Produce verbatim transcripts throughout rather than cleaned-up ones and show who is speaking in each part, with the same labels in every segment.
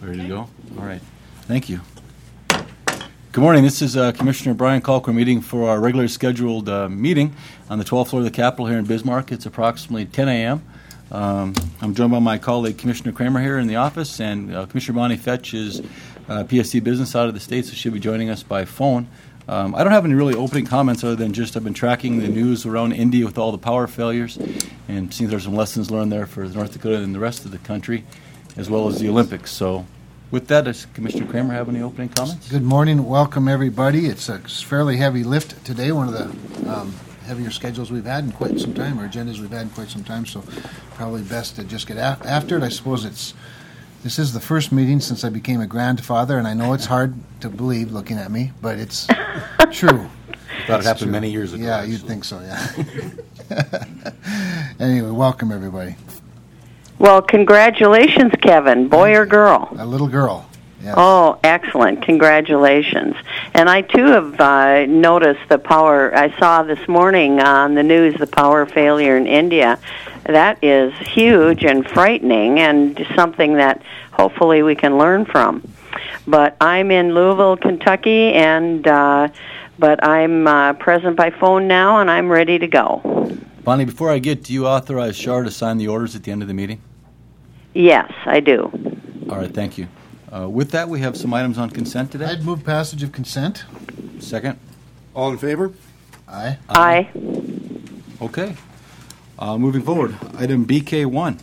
Speaker 1: Ready to go? All right. Thank you. Good morning. This is uh, Commissioner Brian Colquitt meeting for our regularly scheduled uh, meeting on the twelfth floor of the Capitol here in Bismarck. It's approximately ten a.m. Um, I'm joined by my colleague Commissioner Kramer here in the office, and uh, Commissioner Bonnie Fetch is uh, P S C business out of the state, so she'll be joining us by phone. Um, I don't have any really opening comments other than just I've been tracking the news around India with all the power failures and seeing there's some lessons learned there for North Dakota and the rest of the country, as well as the Olympics. So with that, does Commissioner Kramer have any opening comments?
Speaker 2: Good morning. Welcome, everybody. It's a fairly heavy lift today, one of the um, heavier schedules we've had in quite some time, or agendas we've had in quite some time, so probably best to just get af- after it. I suppose it's this is the first meeting since I became a grandfather, and I know it's hard to believe looking at me, but it's true.
Speaker 1: I thought it happened
Speaker 2: true.
Speaker 1: many years ago.
Speaker 2: Yeah,
Speaker 1: actually.
Speaker 2: you'd think so, yeah. Anyway, welcome, everybody.
Speaker 3: Well, congratulations, Kevin. Boy or girl?
Speaker 2: A little girl. Yes.
Speaker 3: Oh, excellent. Congratulations. And I, too, have uh, noticed the power. I saw this morning on the news the power failure in India. That is huge and frightening and something that hopefully we can learn from. But I'm in Louisville, Kentucky, and uh, but I'm uh, present by phone now, and I'm ready to go.
Speaker 1: Bonnie, before I get, do you authorize Shar to sign the orders at the end of the meeting?
Speaker 3: Yes, I do.
Speaker 1: All right, thank you. Uh, with that, we have some items on consent today.
Speaker 2: I'd move passage of consent.
Speaker 1: Second.
Speaker 4: All in favor?
Speaker 2: Aye.
Speaker 3: Aye.
Speaker 1: Okay. Uh, moving forward, item B K one.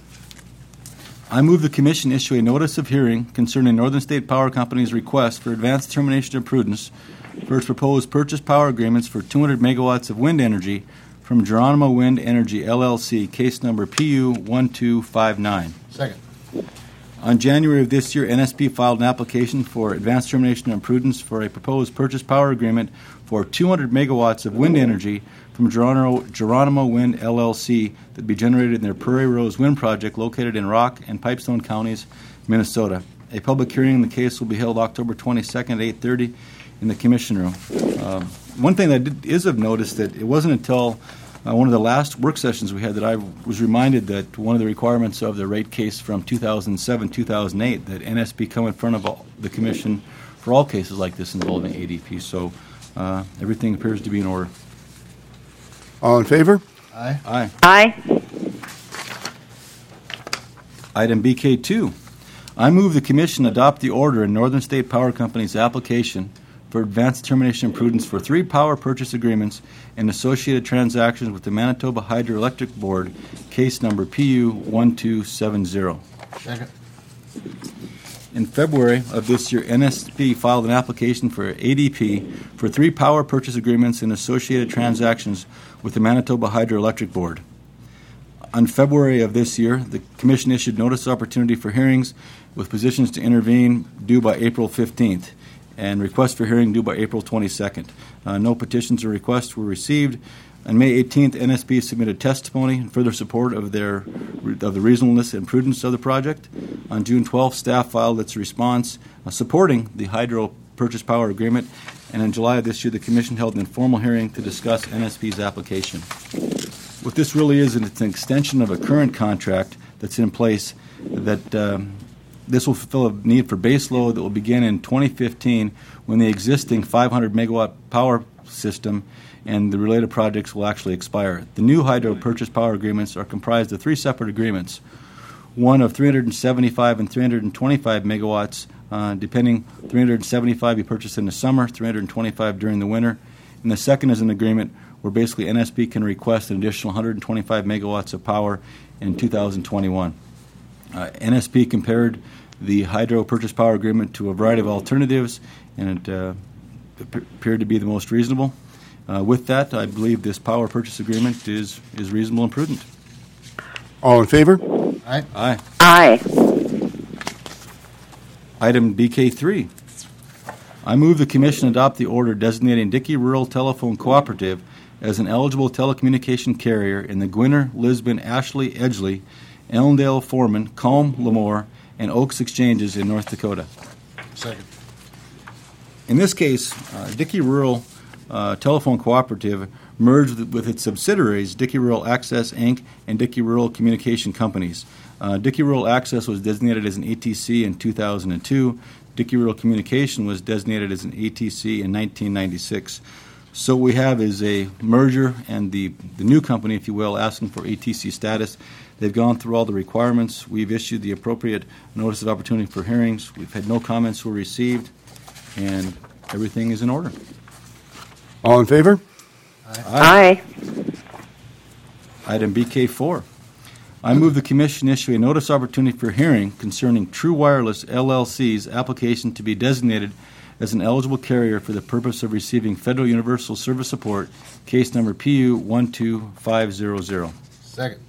Speaker 1: I move the Commission issue a notice of hearing concerning Northern State Power Company's request for advanced determination of prudence for its proposed purchase power agreements for two hundred megawatts of wind energy from Geronimo Wind Energy, L L C, case number P U one two five nine.
Speaker 2: Second.
Speaker 1: On January of this year, N S P filed an application for advanced determination of prudence for a proposed purchase power agreement for two hundred megawatts of wind energy from Geronimo, Geronimo Wind, L L C, that be generated in their Prairie Rose Wind Project located in Rock and Pipestone Counties, Minnesota. A public hearing in the case will be held October twenty-second at eight thirty in the Commission room. Um, one thing that did, is of notice that it wasn't until uh, one of the last work sessions we had that I was reminded that one of the requirements of the rate case from two thousand seven two thousand eight that N S P come in front of all, the Commission for all cases like this involving A D P. So uh, everything appears to be in order.
Speaker 4: All in favor?
Speaker 2: Aye.
Speaker 1: Aye.
Speaker 3: Aye.
Speaker 1: Item B K two. I move the Commission adopt the order in Northern State Power Company's application for advanced determination of prudence for three power purchase agreements and associated transactions with the Manitoba Hydroelectric Board, case number P U one two seven zero.
Speaker 2: Second.
Speaker 1: In February of this year, N S P filed an application for A D P for three power purchase agreements and associated transactions with the Manitoba Hydroelectric Board. On February of this year, the Commission issued notice of opportunity for hearings with positions to intervene due by April fifteenth and requests for hearing due by April twenty-second. Uh, no petitions or requests were received. On May eighteenth, N S P submitted testimony in further support of their of the reasonableness and prudence of the project. On June twelfth, staff filed its response uh, supporting the hydro purchase power agreement, and in July of this year, the Commission held an informal hearing to discuss N S P's application. What this really is, it's an extension of a current contract that's in place that um, this will fulfill a need for base load that will begin in twenty fifteen when the existing five hundred megawatt power system and the related projects will actually expire. The new hydro purchase power agreements are comprised of three separate agreements, one of three hundred seventy-five and three hundred twenty-five megawatts, uh, depending three hundred seventy-five you purchase in the summer, three hundred twenty-five during the winter, and the second is an agreement where basically N S P can request an additional one hundred twenty-five megawatts of power in two thousand twenty-one. Uh, N S P compared the hydro purchase power agreement to a variety of alternatives, and it uh, appeared to be the most reasonable. Uh, with that, I believe this power purchase agreement is, is reasonable and prudent.
Speaker 4: All in favor?
Speaker 2: Aye.
Speaker 1: Aye.
Speaker 3: Aye.
Speaker 1: Item B K three. I move the Commission adopt the order designating Dickey Rural Telephone Cooperative as an eligible telecommunication carrier in the Gwinner, Lisbon, Ashley, Edgeley, Ellendale, Foreman, Calm, Lemoore, and Oaks exchanges in North Dakota.
Speaker 2: Second.
Speaker 1: In this case, uh, Dickey Rural uh, Telephone Cooperative merged with, with its subsidiaries, Dickey Rural Access, Incorporated and Dickey Rural Communication Companies. Uh, Dickey Rural Access was designated as an A T C in two thousand two. Dickey Rural Communication was designated as an A T C in nineteen ninety-six. So what we have is a merger, and the, the new company, if you will, asking for A T C status. They've gone through all the requirements. We've issued the appropriate notice of opportunity for hearings. We've had no comments were received, and everything is in order.
Speaker 4: All in favor?
Speaker 3: Aye.
Speaker 1: Item B K four. I move the Commission issue a notice of opportunity for hearing concerning True Wireless L L C's application to be designated as an eligible carrier for the purpose of receiving Federal Universal Service Support, case number P U one two five zero zero.
Speaker 2: Second.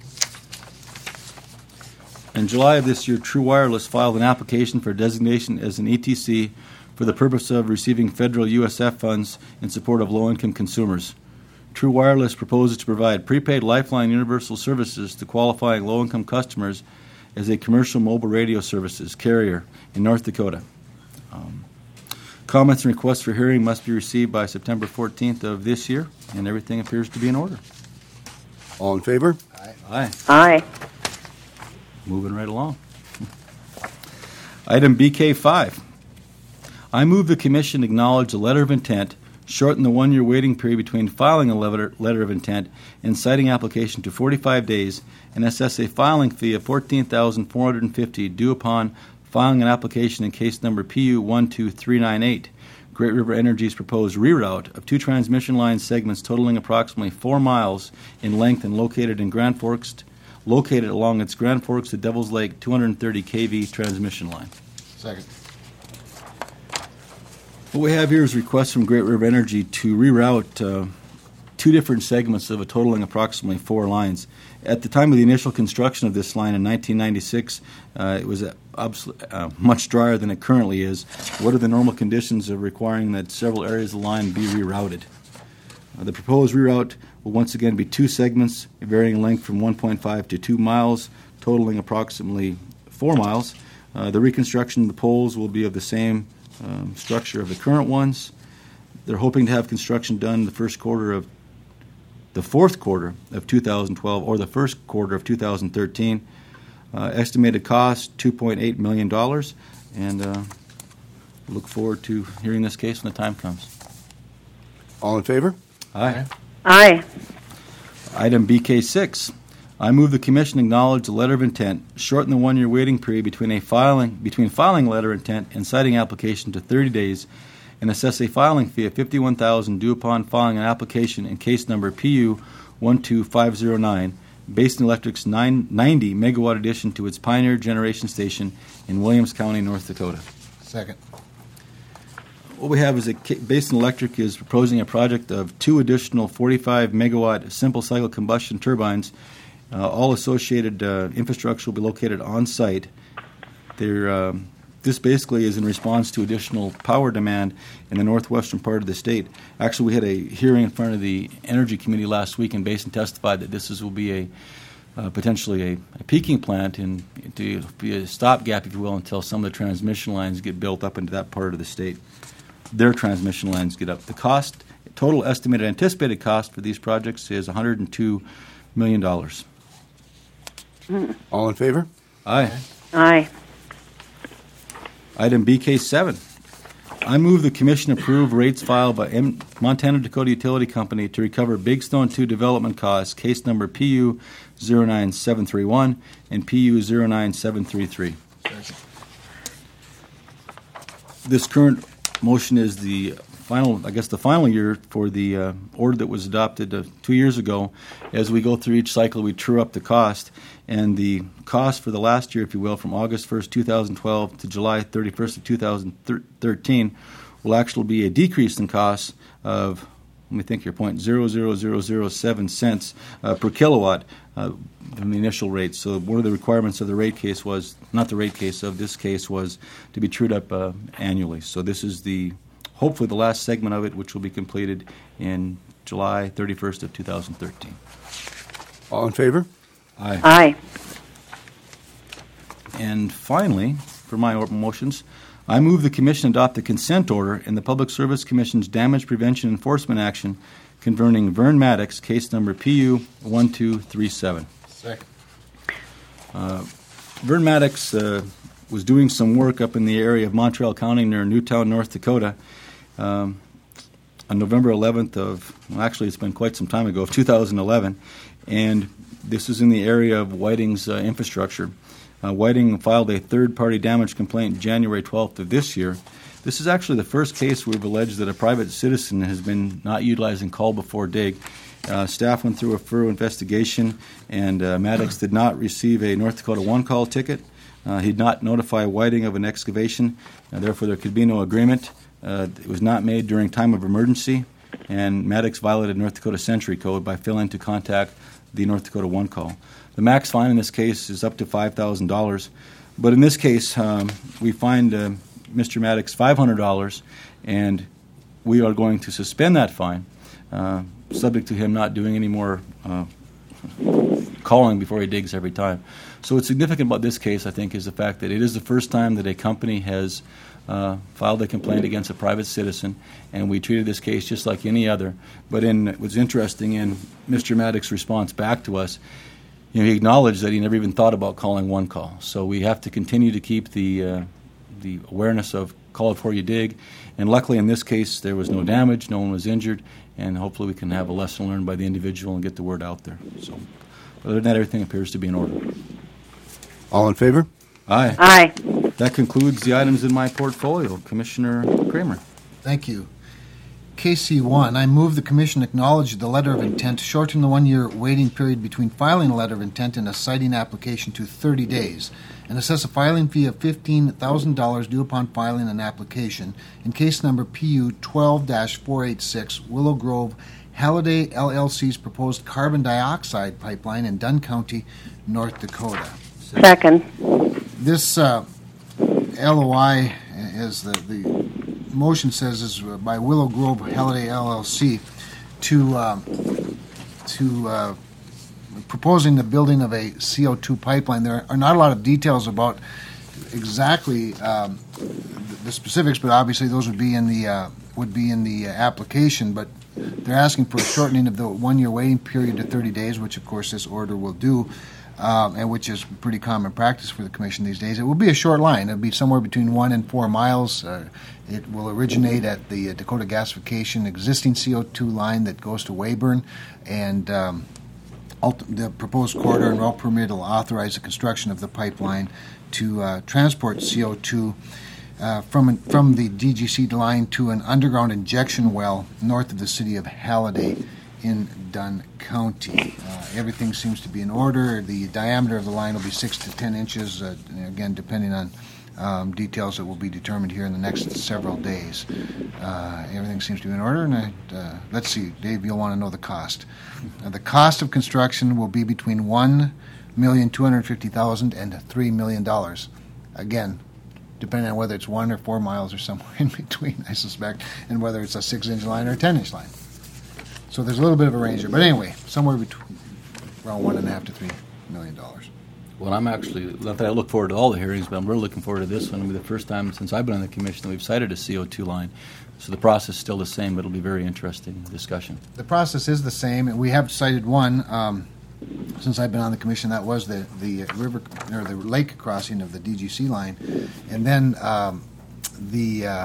Speaker 1: In July of this year, True Wireless filed an application for designation as an A T C for the purpose of receiving federal U S F funds in support of low-income consumers. True Wireless proposes to provide prepaid Lifeline Universal Services to qualifying low-income customers as a commercial mobile radio services carrier in North Dakota. Um, comments and requests for hearing must be received by September fourteenth of this year, and everything appears to be in order.
Speaker 4: All in favor?
Speaker 1: Aye.
Speaker 3: Aye.
Speaker 1: Moving right along. Item B K five. I move the Commission acknowledge the letter of intent, shorten the one-year waiting period between filing a letter, letter of intent and citing application to forty-five days, and assess a filing fee of fourteen thousand four hundred fifty dollars due upon filing an application in case number P U one two three nine eight. Great River Energy's proposed reroute of two transmission line segments totaling approximately four miles in length and located in Grand Forks, located along its Grand Forks to Devil's Lake two hundred thirty kilovolt transmission line.
Speaker 2: Second.
Speaker 1: What we have here is a request from Great River Energy to reroute uh, two different segments of a totaling approximately four lines. At the time of the initial construction of this line in nineteen ninety-six, uh, it was uh, obs- uh, much drier than it currently is. What are the normal conditions of requiring that several areas of the line be rerouted? Uh, the proposed reroute will once again be two segments, varying in length from one point five to two miles, totaling approximately four miles. Uh, the reconstruction of the poles will be of the same um, structure of the current ones. They're hoping to have construction done the first quarter of the fourth quarter of two thousand twelve or the first quarter of two thousand thirteen. Uh, estimated cost two point eight million dollars, and uh, look forward to hearing this case when the time comes.
Speaker 4: All in favor?
Speaker 1: Aye.
Speaker 3: Aye.
Speaker 1: Item B K six. I move the Commission acknowledge the letter of intent, shorten the one-year waiting period between a filing between filing letter of intent and citing application to thirty days, and assess a filing fee of fifty-one thousand dollars due upon filing an application in case number P U one two five zero nine, Basin Electric's ninety megawatt addition to its Pioneer Generation Station in Williams County, North Dakota.
Speaker 2: Second.
Speaker 1: What we have is that Basin Electric is proposing a project of two additional forty-five megawatt simple cycle combustion turbines. Uh, all associated uh, infrastructure will be located on site. They're, um, this basically is in response to additional power demand in the northwestern part of the state. Actually, we had a hearing in front of the Energy Committee last week, and Basin testified that this is, will be a uh, potentially a, a peaking plant and to be a stopgap, if you will, until some of the transmission lines get built up into that part of the state. Their transmission lines get up. The cost, total estimated anticipated cost for these projects is one hundred two million dollars.
Speaker 4: All in favor?
Speaker 1: Aye.
Speaker 3: Aye.
Speaker 1: Item B K seven. I move the Commission approve rates filed by M- Montana Dakota Utility Company to recover Big Stone two development costs, case number P U zero nine seven three one and P U zero nine seven three three. This current motion is the final, I guess the final year for the uh, order that was adopted uh, two years ago. As we go through each cycle, we true up the cost, and the cost for the last year, if you will, from August first, two thousand twelve to July thirty-first of two thousand thirteen, will actually be a decrease in cost of, let me think here, point zero zero zero zero seven cents uh, per kilowatt uh, from the initial rate. So one of the requirements of the rate case was, not the rate case of this case, was to be trued up uh, annually. So this is the hopefully the last segment of it, which will be completed in July thirty-first of two thousand thirteen.
Speaker 4: All in favor?
Speaker 1: Aye.
Speaker 3: Aye.
Speaker 1: And finally, for my motions, I move the Commission adopt the consent order in the Public Service Commission's Damage Prevention Enforcement Action, concerning Vern Maddox, case number P U one two three seven.
Speaker 2: Second.
Speaker 1: Vern Maddox uh, was doing some work up in the area of Montreal County near Newtown, North Dakota, um, on November eleventh of, well, actually it's been quite some time ago, of two thousand eleven, and this is in the area of Whiting's uh, infrastructure. Uh, Whiting filed a third-party damage complaint January twelfth of this year. This is actually the first case we've alleged that a private citizen has been not utilizing call before dig. Uh, staff went through a thorough investigation, and uh, Maddox did not receive a North Dakota one call ticket. Uh, he did not notify Whiting of an excavation, uh, therefore there could be no agreement. Uh, it was not made during time of emergency, and Maddox violated North Dakota Century Code by failing to contact the North Dakota one call. The max fine in this case is up to five thousand dollars, but in this case um, we fined uh, Mister Maddox five hundred dollars, and we are going to suspend that fine, uh, subject to him not doing any more uh, calling before he digs every time. So what's significant about this case, I think, is the fact that it is the first time that a company has uh, filed a complaint against a private citizen, and we treated this case just like any other. But in what's interesting in Mister Maddox's response back to us, you know, he acknowledged that he never even thought about calling one call. So we have to continue to keep the uh, the awareness of call before you dig. And luckily in this case there was no damage, no one was injured, and hopefully we can have a lesson learned by the individual and get the word out there. So other than that, everything appears to be in order.
Speaker 4: All in favor?
Speaker 1: Aye.
Speaker 3: Aye.
Speaker 1: That concludes the items in my portfolio. Commissioner Kramer.
Speaker 2: Thank you. K C one, I move the Commission acknowledge the letter of intent to shorten the one-year waiting period between filing a letter of intent and a citing application to thirty days, and assess a filing fee of fifteen thousand dollars due upon filing an application in case number P U twelve dash four eighty-six, Willow Grove Halliday L L C's proposed carbon dioxide pipeline in Dunn County, North Dakota.
Speaker 3: Second.
Speaker 2: This uh, L O I, as the, the motion says, is by Willow Grove Halliday L L C to um, to uh, proposing the building of a C O two pipeline. There are not a lot of details about exactly um, the specifics, but obviously those would be in the uh, would be in the uh, application. But they're asking for a shortening of the one-year waiting period to thirty days, which of course this order will do. Um, and which is pretty common practice for the Commission these days. It will be a short line. It will be somewhere between one and four miles. Uh, it will originate at the uh, Dakota Gasification existing C O two line that goes to Weyburn, and um, ult- the proposed corridor and route permit will authorize the construction of the pipeline to uh, transport C O two uh, from from the D G C line to an underground injection well north of the city of Halliday in Dunn County. Uh, everything seems to be in order. The diameter of the line will be six to ten inches, uh, again, depending on um, details that will be determined here in the next several days. Uh, everything seems to be in order, and I, uh, let's see, Dave, you'll want to know the cost. Uh, the cost of construction will be between one million two hundred fifty thousand dollars and three million dollars. Again, depending on whether it's one or four miles or somewhere in between, I suspect, and whether it's a six-inch line or a ten-inch line. So there's a little bit of a range there. But anyway, somewhere between around one and a half to three million dollars.
Speaker 1: Well, I'm actually, not that I look forward to all the hearings, but I'm really looking forward to this one. It'll be the first time since I've been on the Commission that we've cited a C O two line. So the process is still the same, but it'll be a very interesting discussion.
Speaker 2: The process is the same, and we have cited one um, since I've been on the Commission. That was the, the river or the lake crossing of the D G C line. And then um, the... Uh,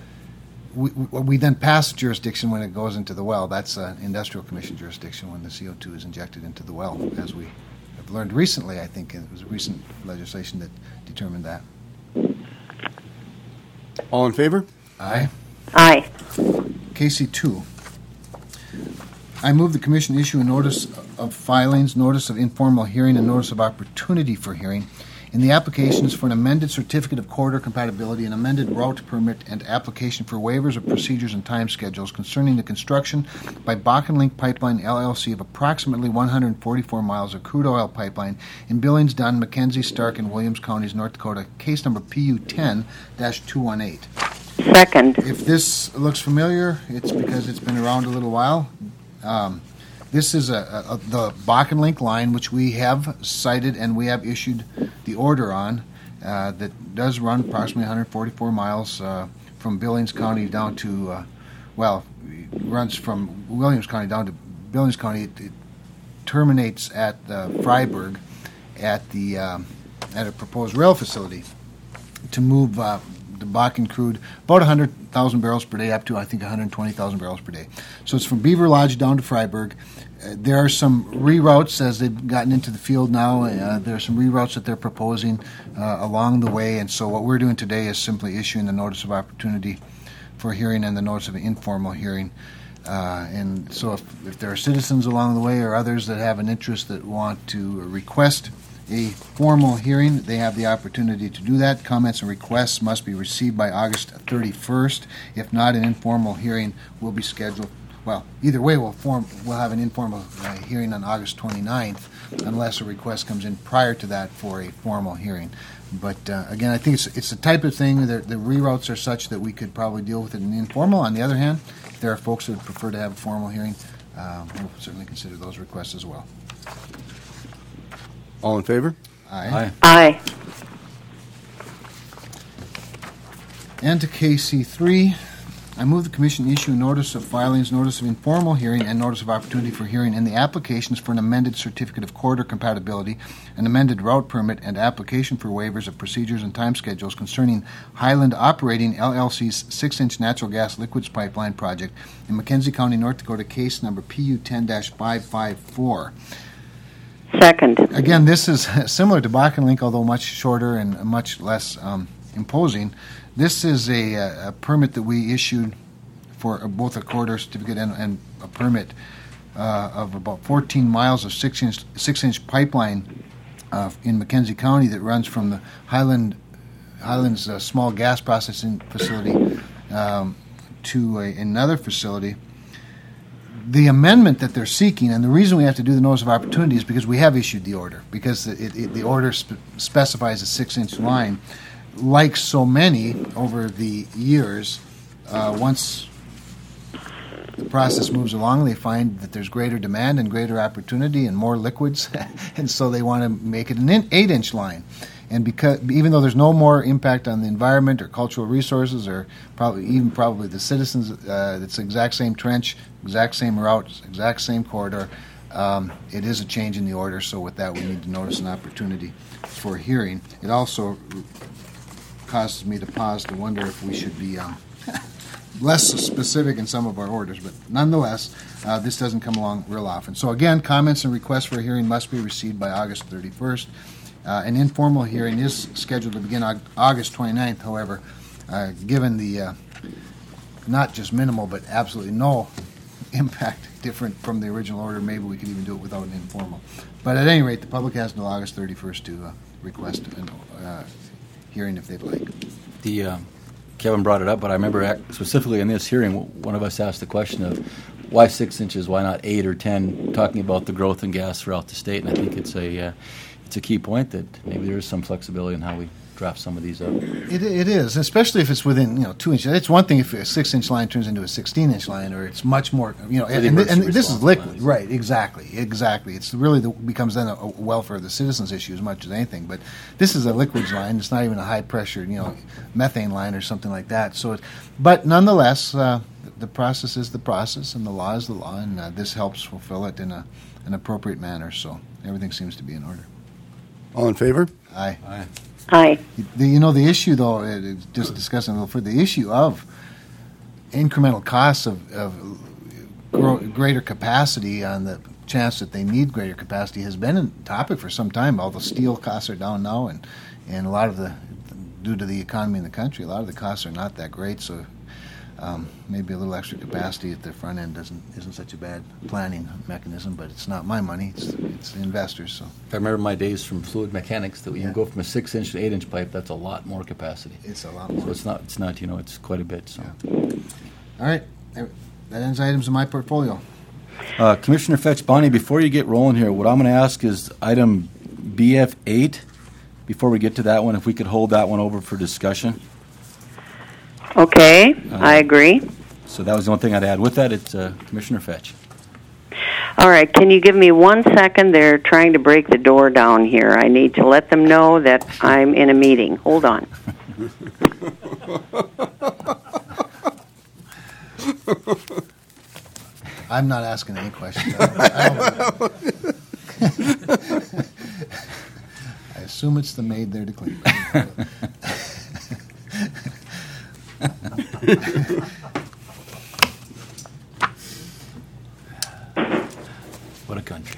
Speaker 2: We, we then pass jurisdiction when it goes into the well. That's an industrial commission jurisdiction when the C O two is injected into the well, as we have learned recently. I think it was recent legislation that determined that.
Speaker 4: All in favor?
Speaker 2: Aye.
Speaker 3: Aye.
Speaker 2: K C two. I move the Commission issue a notice of filings, notice of informal hearing, and notice of opportunity for hearing in the applications for an amended certificate of corridor compatibility, an amended route permit, and application for waivers of procedures and time schedules concerning the construction by Bakken Link Pipeline L L C of approximately one hundred forty-four miles of crude oil pipeline in Billings, Dunn, McKenzie, Stark, and Williams counties, North Dakota, case number P U ten dash two one eight.
Speaker 3: Second.
Speaker 2: If this looks familiar, it's because it's been around a little while. Um, This is a, a, a, the Bakken Link line, which we have cited and we have issued the order on, uh, that does run approximately one hundred forty-four miles uh, from Billings County down to, uh, well, runs from Williams County down to Billings County. It, it terminates at uh, Freiburg at the um, at a proposed rail facility to move uh, the Bakken crude about one hundred thousand barrels per day up to, I think, one hundred twenty thousand barrels per day. So it's from Beaver Lodge down to Freiburg. Uh, there are some reroutes as they've gotten into the field now. Uh, there are some reroutes that they're proposing uh, along the way. And so what we're doing today is simply issuing the notice of opportunity for hearing and the notice of an informal hearing. Uh, and so if, if there are citizens along the way or others that have an interest that want to request a formal hearing, they have the opportunity to do that. Comments and requests must be received by August thirty-first. If not, an informal hearing will be scheduled. Well, either way, we'll, form, we'll have an informal uh, hearing on August twenty-ninth, unless a request comes in prior to that for a formal hearing. But uh, again, I think it's it's the type of thing that the reroutes are such that we could probably deal with it in informal. On the other hand, if there are folks who would prefer to have a formal hearing, uh, we'll certainly consider those requests as well.
Speaker 4: All in favor?
Speaker 2: Aye.
Speaker 3: Aye.
Speaker 2: And to K C three, I move the Commission issue notice of filings, notice of informal hearing, and notice of opportunity for hearing in the applications for an amended certificate of corridor compatibility, an amended route permit, and application for waivers of procedures and time schedules concerning Highland Operating L L C's six-inch natural gas liquids pipeline project in Mackenzie County, North Dakota, case number P U ten dash five five four.
Speaker 3: Second.
Speaker 2: Again, this is similar to Bakken Link, although much shorter and much less um, imposing. This is a, a permit that we issued for both a corridor certificate and, and a permit uh, of about fourteen miles of six-inch six-inch pipeline uh, in Mackenzie County that runs from the Highland Highlands uh, small gas processing facility um, to a, another facility. The amendment that they're seeking, and the reason we have to do the notice of opportunity is because we have issued the order, because it, it, the order spe- specifies a six-inch line. Like so many over the years, uh, once the process moves along, they find that there's greater demand and greater opportunity and more liquids, and so they want to make it an eight-inch line. And because even though there's no more impact on the environment or cultural resources or probably even probably the citizens, uh, it's the exact same trench, exact same route, exact same corridor. Um, it is a change in the order, so with that we need to notice an opportunity for hearing. It also causes me to pause to wonder if we should be um, less specific in some of our orders, but nonetheless, uh, this doesn't come along real often. So again, comments and requests for a hearing must be received by August thirty-first. Uh, an informal hearing is scheduled to begin Aug- August twenty-ninth, however, uh, given the uh, not just minimal but absolutely no impact different from the original order, maybe we could even do it without an informal. But at any rate, the public has until August thirty-first to uh, request a uh, hearing if they'd like.
Speaker 1: The uh, Kevin brought it up, but I remember ac- specifically in this hearing, one of us asked the question of why six inches, why not eight or ten, talking about the growth in gas throughout the state, and I think it's a uh, it's a key point that maybe there is some flexibility in how we draft some of these up.
Speaker 2: It, it is, especially if it's within, you know, two inches. It's one thing if a six-inch line turns into a sixteen-inch line, or it's much more, you know, and, and, and this is liquid, lines. Right? Exactly, exactly. It's really the, becomes then a, a welfare of the citizens issue as much as anything. But this is a liquids line. It's not even a high-pressure, you know, methane line or something like that. So, it, but nonetheless, uh, the process is the process, and the law is the law, and uh, this helps fulfill it in a, an appropriate manner. So everything seems to be in order.
Speaker 4: All in favor?
Speaker 2: Aye.
Speaker 1: Aye.
Speaker 3: Aye.
Speaker 2: The, you know, the issue, though, uh, just discussing a little further, the issue of incremental costs of, of grow, greater capacity on the chance that they need greater capacity has been a topic for some time. All the steel costs are down now, and, and a lot of the, due to the economy in the country, a lot of the costs are not that great, so um, maybe a little extra capacity at the front end doesn't isn't such a bad planning mechanism, but it's not my money, it's, it's the investors, so.
Speaker 1: If I remember my days from fluid mechanics, that we
Speaker 2: Yeah.
Speaker 1: can go from a six-inch to eight-inch pipe, that's a lot more capacity.
Speaker 2: It's a lot more.
Speaker 1: So it's not, it's not, you know, it's quite a bit, so.
Speaker 2: Yeah. All right, that ends items in my portfolio.
Speaker 1: Uh, Commissioner Fetch, Bonnie, before you get rolling here, what I'm going to ask is item B F eight, before we get to that one, if we could hold that one over for discussion.
Speaker 3: Okay,
Speaker 1: Uh,
Speaker 3: I agree.
Speaker 1: So that was the only thing I'd add. With that, it's uh, Commissioner Fetch.
Speaker 3: All right, can you give me one second? They're trying to break the door down here. I need to let them know that I'm in a meeting. Hold on.
Speaker 2: I'm not asking any questions. I, don't, I, don't, I assume it's the maid there to clean.
Speaker 1: What a country.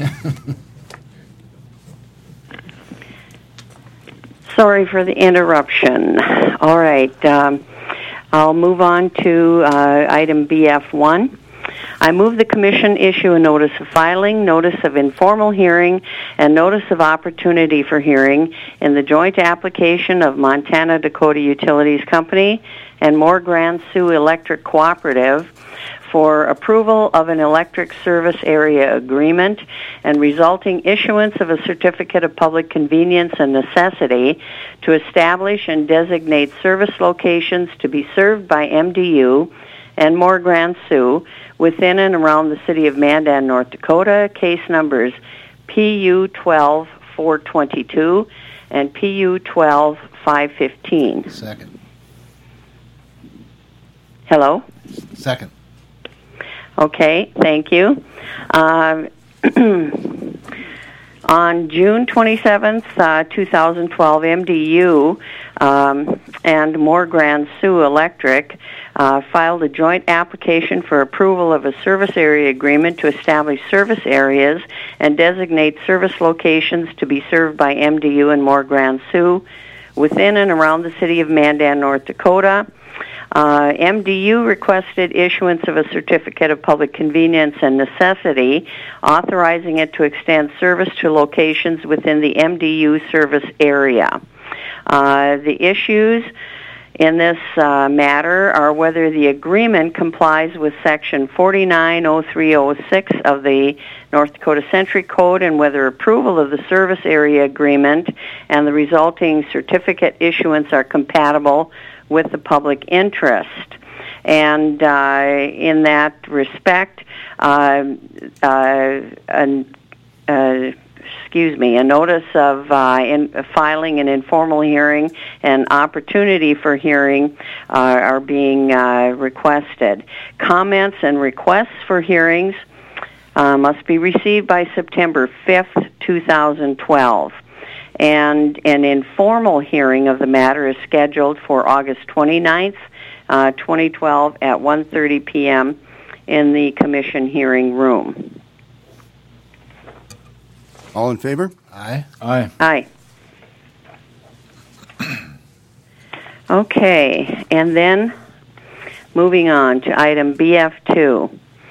Speaker 3: Sorry for the interruption. All right. Um, I'll move on to uh, item B F one. I move the Commission issue a notice of filing, notice of informal hearing, and notice of opportunity for hearing in the joint application of Montana Dakota Utilities Company and Moore Grand Sioux Electric Cooperative for approval of an electric service area agreement and resulting issuance of a certificate of public convenience and necessity to establish and designate service locations to be served by M D U and Moore Grand Sioux within and around the city of Mandan, North Dakota, case numbers P U twelve four twenty-two and P U twelve five fifteen.
Speaker 2: Second.
Speaker 3: Hello?
Speaker 2: Second.
Speaker 3: Okay, thank you. Uh, on June twenty-seventh, uh, twenty twelve, M D U um, and Moore Grand Sioux Electric uh, filed a joint application for approval of a service area agreement to establish service areas and designate service locations to be served by M D U and Moore Grand Sioux within and around the city of Mandan, North Dakota. Uh, M D U requested issuance of a certificate of public convenience and necessity, authorizing it to extend service to locations within the M D U service area. Uh, the issues in this uh, matter are whether the agreement complies with Section forty-nine oh three oh six of the North Dakota Century Code and whether approval of the service area agreement and the resulting certificate issuance are compatible with the public interest. And uh, in that respect, uh, uh, an, uh, excuse me, a notice of uh, in, filing an informal hearing and opportunity for hearing uh, are being uh, requested. Comments and requests for hearings uh, must be received by September fifth, twenty twelve. And an informal hearing of the matter is scheduled for August twenty-ninth, uh, twenty twelve at one thirty p.m. in the Commission hearing room.
Speaker 4: All in favor?
Speaker 2: Aye.
Speaker 1: Aye.
Speaker 3: Aye. Okay, and then moving on to item B F two.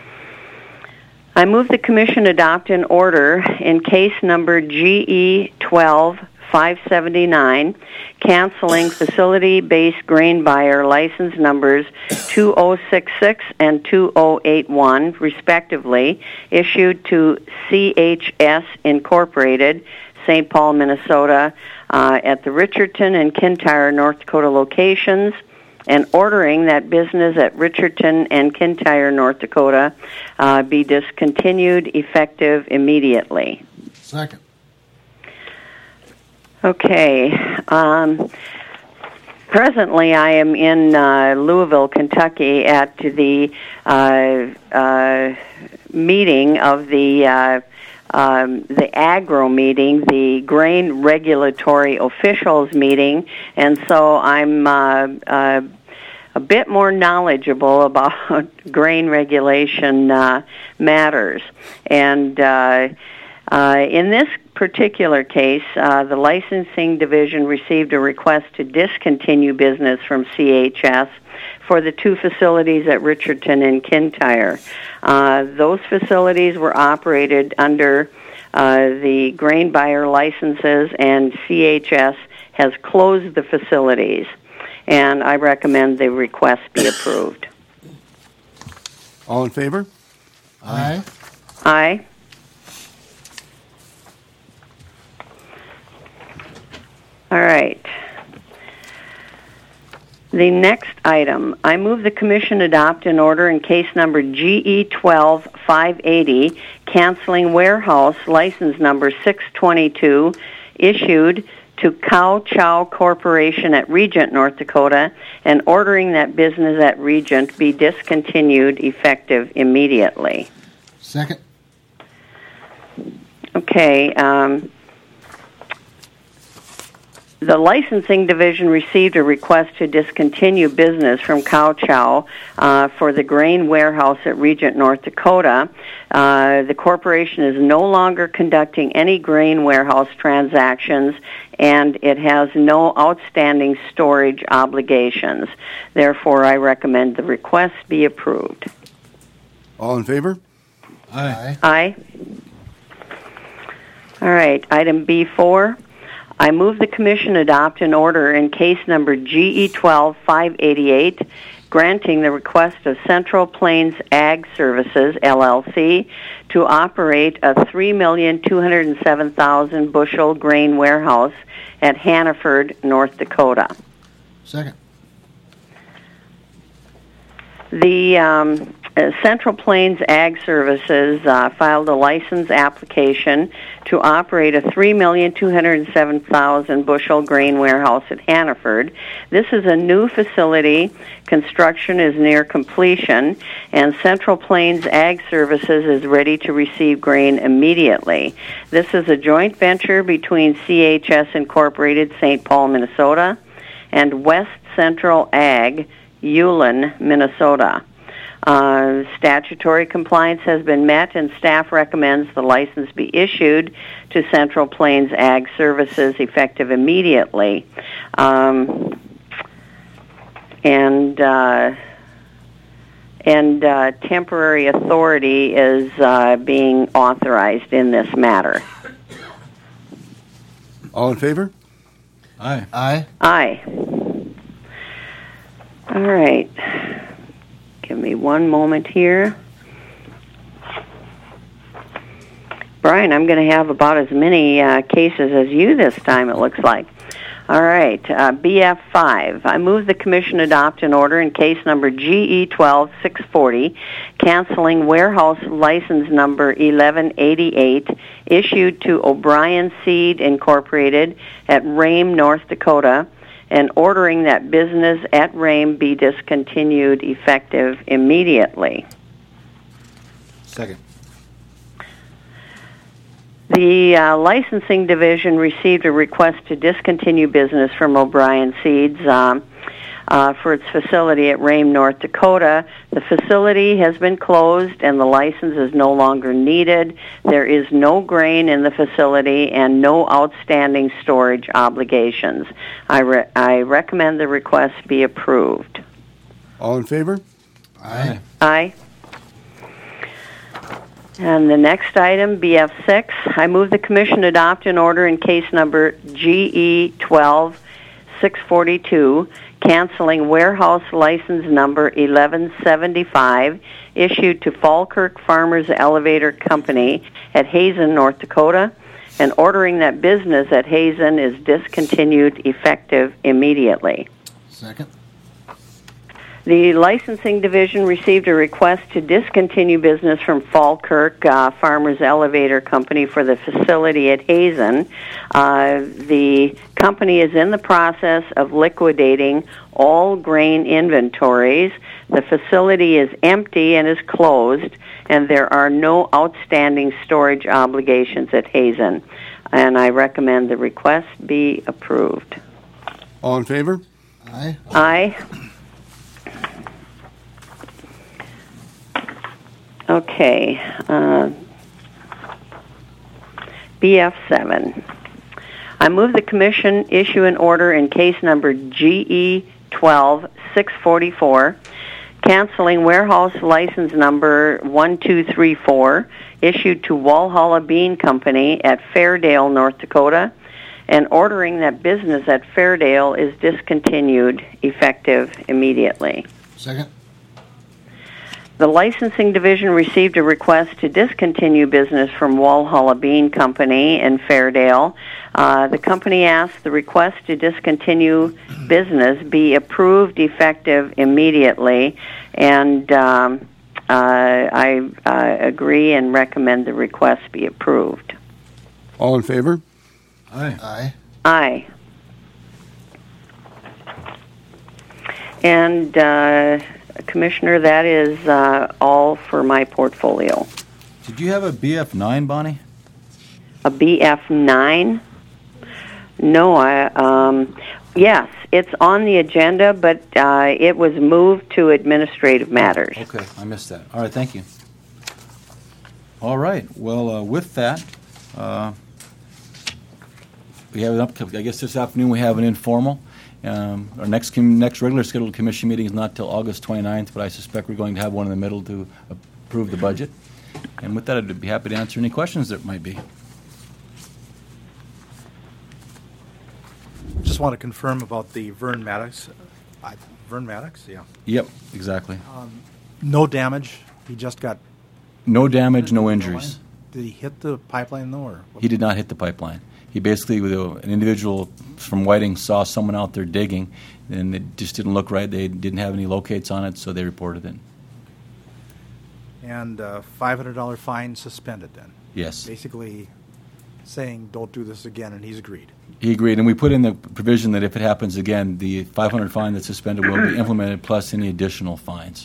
Speaker 3: I move the Commission adopt an order in case number G E twelve five seventy-nine, canceling facility-based grain buyer license numbers two oh six six and two oh eight one, respectively, issued to C H S Incorporated, Saint Paul, Minnesota, uh, at the Richardton and Kintyre, North Dakota locations, and ordering that business at Richardton and Kintyre, North Dakota, uh, be discontinued effective immediately.
Speaker 2: Second.
Speaker 3: Okay. Um, presently, I am in uh, Louisville, Kentucky, at the uh, uh, meeting of the uh, um, the agro meeting, the grain regulatory officials meeting, and so I'm uh, uh, a bit more knowledgeable about grain regulation uh, matters. And uh, uh, in this particular case, uh, the licensing division received a request to discontinue business from C H S for the two facilities at Richardton and Kintyre. Uh, those facilities were operated under uh, the grain buyer licenses, and C H S has closed the facilities. And I recommend the request be approved.
Speaker 4: All in favor?
Speaker 2: Aye.
Speaker 3: Aye. All right. The next item, I move the Commission adopt an order in case number G E twelve five eighty, canceling warehouse license number six twenty-two, issued to Cow Chow Corporation at Regent, North Dakota, and ordering that business at Regent be discontinued effective immediately.
Speaker 2: Second.
Speaker 3: Okay. Um, the licensing division received a request to discontinue business from Cow Chow uh, for the grain warehouse at Regent, North Dakota. Uh, the corporation is no longer conducting any grain warehouse transactions, and it has no outstanding storage obligations. Therefore, I recommend the request be approved.
Speaker 4: All in favor?
Speaker 2: Aye.
Speaker 3: Aye. All right, item B four. I move the Commission adopt an order in case number G E twelve five eighty-eight, granting the request of Central Plains Ag Services, L L C, to operate a three million two hundred seven thousand bushel grain warehouse at Hannaford, North Dakota.
Speaker 2: Second.
Speaker 3: The um, uh, Central Plains Ag Services uh, filed a license application to operate a three million two hundred seven thousand bushel grain warehouse at Hannaford. This is a new facility. Construction is near completion, and Central Plains Ag Services is ready to receive grain immediately. This is a joint venture between C H S Incorporated, Saint Paul, Minnesota, and West Central Ag, Ulen, Minnesota. Uh, statutory compliance has been met, and staff recommends the license be issued to Central Plains Ag Services effective immediately. Um, and uh, and uh, temporary authority is uh, being authorized in this matter.
Speaker 4: All in favor?
Speaker 1: Aye.
Speaker 2: Aye.
Speaker 3: Aye. All right. Give me one moment here. Brian, I'm going to have about as many uh, cases as you this time, it looks like. All right, uh, B F five. I move the Commission adopt an order in case number G E twelve six forty, canceling warehouse license number eleven eighty-eight, issued to O'Brien Seed Incorporated at Rame, North Dakota, and ordering that business at Rame be discontinued effective immediately.
Speaker 1: Second.
Speaker 3: The uh, licensing division received a request to discontinue business from O'Brien Seeds um, uh, for its facility at Rame, North Dakota. The facility has been closed and the license is no longer needed. There is no grain in the facility and no outstanding storage obligations. I, re- I recommend the request be approved.
Speaker 4: All in favor?
Speaker 2: Aye.
Speaker 3: Aye. And the next item, B F six, I move the Commission adopt an order in case number G E twelve six forty-two, canceling warehouse license number eleven seventy-five, issued to Falkirk Farmers Elevator Company at Hazen, North Dakota, and ordering that business at Hazen is discontinued effective immediately.
Speaker 2: Second.
Speaker 3: The licensing division received a request to discontinue business from Falkirk uh, Farmers Elevator Company for the facility at Hazen. Uh, the company is in the process of liquidating all grain inventories. The facility is empty and is closed, and there are no outstanding storage obligations at Hazen. And I recommend the request be approved.
Speaker 4: All in favor?
Speaker 2: Aye.
Speaker 3: Aye. Okay, uh, B F seven. I move the Commission issue an order in case number G E twelve six forty-four, canceling warehouse license number one two three four, issued to Walhalla Bean Company at Fairdale, North Dakota, and ordering that business at Fairdale is discontinued effective immediately.
Speaker 2: Second.
Speaker 3: The licensing division received a request to discontinue business from Walhalla Bean Company in Fairdale. Uh, the company asked the request to discontinue business be approved effective immediately, and um, uh, I uh, agree and recommend the request be approved.
Speaker 4: All in favor?
Speaker 1: Aye.
Speaker 2: Aye.
Speaker 3: Aye. And, uh, Commissioner, that is uh, all for my portfolio.
Speaker 1: Did you have a B F nine, Bonnie?
Speaker 3: A B F nine? No, I, um, yes, it's on the agenda, but uh, it was moved to administrative matters.
Speaker 1: Okay, I missed that. All right, thank you. All right, well, uh, with that, uh, we have an up. I guess this afternoon we have an informal. Um, our next com- next regular scheduled commission meeting is not till August twenty-ninth, but I suspect we're going to have one in the middle to approve the budget. And with that, I'd be happy to answer any questions there might be.
Speaker 5: Just want to confirm about the Vern Maddox. Uh, Vern Maddox, yeah.
Speaker 1: Yep, exactly.
Speaker 5: No damage. He just got.
Speaker 1: No damage, no injuries.
Speaker 5: Did he hit the pipeline though, or what?
Speaker 1: He did not hit the pipeline. He basically, with a, an individual from Whiting, saw someone out there digging, and it just didn't look right. They didn't have any locates on it, so they reported it.
Speaker 5: And uh, five hundred dollar fine suspended then.
Speaker 1: Yes.
Speaker 5: Basically saying don't do this again, and he's agreed.
Speaker 1: He agreed, and we put in the provision that if it happens again, the five hundred fine that's suspended will be implemented plus any additional fines.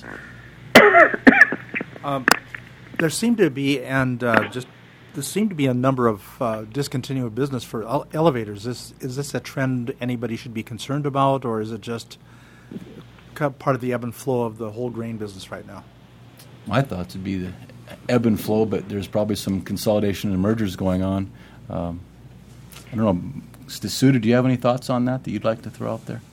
Speaker 5: Um, there seemed to be, and uh, just there seemed to be a number of uh, discontinued business for ele- elevators. Is is this a trend anybody should be concerned about, or is it just ca- part of the ebb and flow of the whole grain business right now?
Speaker 1: My thoughts would be the ebb and flow, but there's probably some consolidation and mergers going on. Um, I don't know. Suda, do you have any thoughts on that that you'd like to throw out there?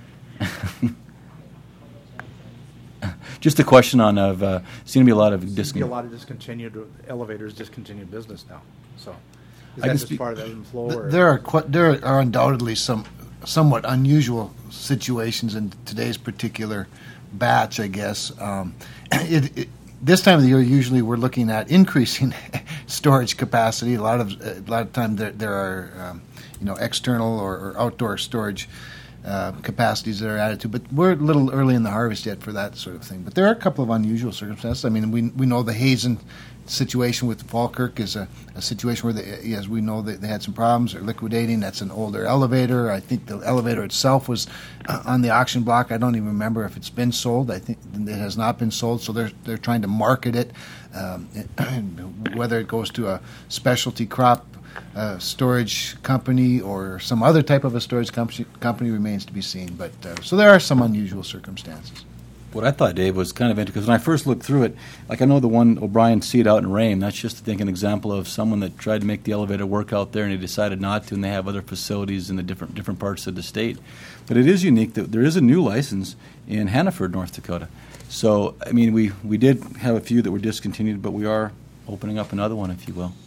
Speaker 1: Just a question on of uh, seem to be a lot of
Speaker 5: Seems to be
Speaker 1: discon-
Speaker 5: a lot of discontinued elevators, discontinued business now. So is
Speaker 1: I
Speaker 5: that
Speaker 1: can
Speaker 5: just
Speaker 1: speak-
Speaker 5: part of the ebb and flow?
Speaker 2: Th-
Speaker 5: Or?
Speaker 2: There are quite, there are undoubtedly some somewhat unusual situations in today's particular batch, I guess. Um, it, it, this time of the year, usually we're looking at increasing storage capacity. A lot of a lot of time there, there are um, you know external or, or outdoor storage uh, capacities that are added to. But we're a little early in the harvest yet for that sort of thing. But there are a couple of unusual circumstances. I mean, we we know the Hazen situation with Falkirk is a, a situation where, they, as we know, they, they had some problems. They're liquidating. That's an older elevator. I think the elevator itself was uh, on the auction block. I don't even remember if it's been sold. I think it has not been sold, so they're they're trying to market it. Um, whether it goes to a specialty crop uh, storage company or some other type of a storage company, company remains to be seen. But uh, so there are some unusual circumstances.
Speaker 1: What I thought, Dave, was kind of interesting, because when I first looked through it, like I know the one O'Brien Seed out in Rame, that's just, I think, an example of someone that tried to make the elevator work out there and he decided not to, and they have other facilities in the different different parts of the state. But it is unique that there is a new license in Hannaford, North Dakota. So, I mean, we, we did have a few that were discontinued, but we are opening up another one, if you will.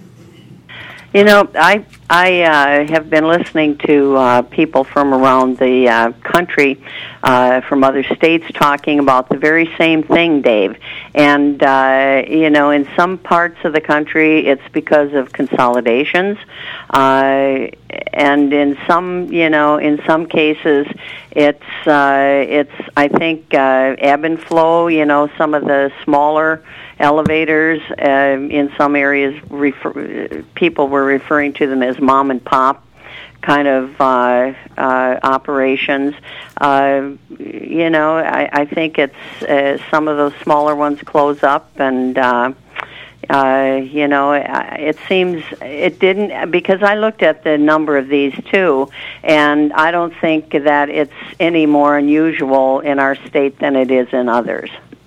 Speaker 3: You know, I I uh, have been listening to uh, people from around the uh, country, uh, from other states, talking about the very same thing, Dave. And uh, you know, in some parts of the country, it's because of consolidations, uh, and in some, you know, in some cases, it's uh, it's I think uh, ebb and flow. You know, some of the smaller elevators uh, in some areas, refer, people were referring to them as mom and pop kind of uh, uh, operations. Uh, you know, I, I think it's uh, some of those smaller ones close up, and uh, uh, you know, it seems it didn't, because I looked at the number of these too, and I don't think that it's any more unusual in our state than it is in others.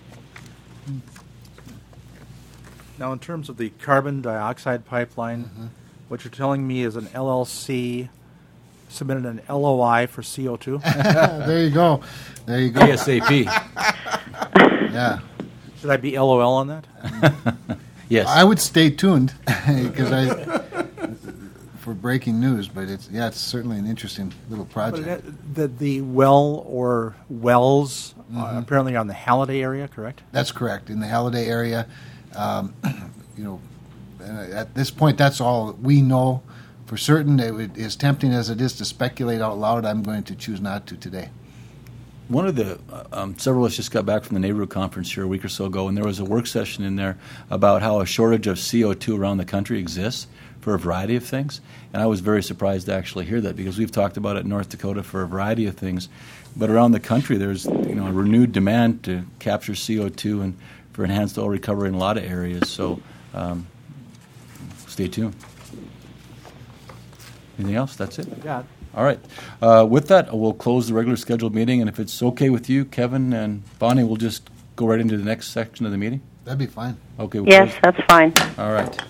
Speaker 5: Now, in terms of the carbon dioxide pipeline, mm-hmm. what you're telling me is an L L C submitted an L O I for C O two?
Speaker 2: There you go. There you go.
Speaker 1: ASAP.
Speaker 2: Yeah.
Speaker 5: Should I be L O L on that?
Speaker 1: Yes.
Speaker 2: I would stay tuned because I for breaking news, but it's yeah, it's certainly an interesting little project.
Speaker 5: But the, the well or wells
Speaker 2: mm-hmm.
Speaker 5: uh, apparently are in the Halliday area, correct?
Speaker 2: That's correct. In the Halliday area. Um, you know, at this point, that's all we know for certain. It would, as tempting as it is to speculate out loud, I'm going to choose not to today.
Speaker 1: One of the, uh, um, several of us just got back from the neighborhood conference here a week or so ago, and there was a work session in there about how a shortage of C O two around the country exists for a variety of things. And I was very surprised to actually hear that because we've talked about it in North Dakota for a variety of things. But around the country, there's you know a renewed demand to capture C O two and for enhanced oil recovery in a lot of areas. So um, stay tuned. Anything else? That's it?
Speaker 5: Yeah.
Speaker 1: All right. Uh, with that, we'll close the regular scheduled meeting. And if it's okay with you, Kevin and Bonnie, we'll just go right into the next section of the meeting.
Speaker 2: That'd be fine.
Speaker 1: Okay. We'll
Speaker 3: Yes,
Speaker 1: close-
Speaker 3: that's fine.
Speaker 1: All right.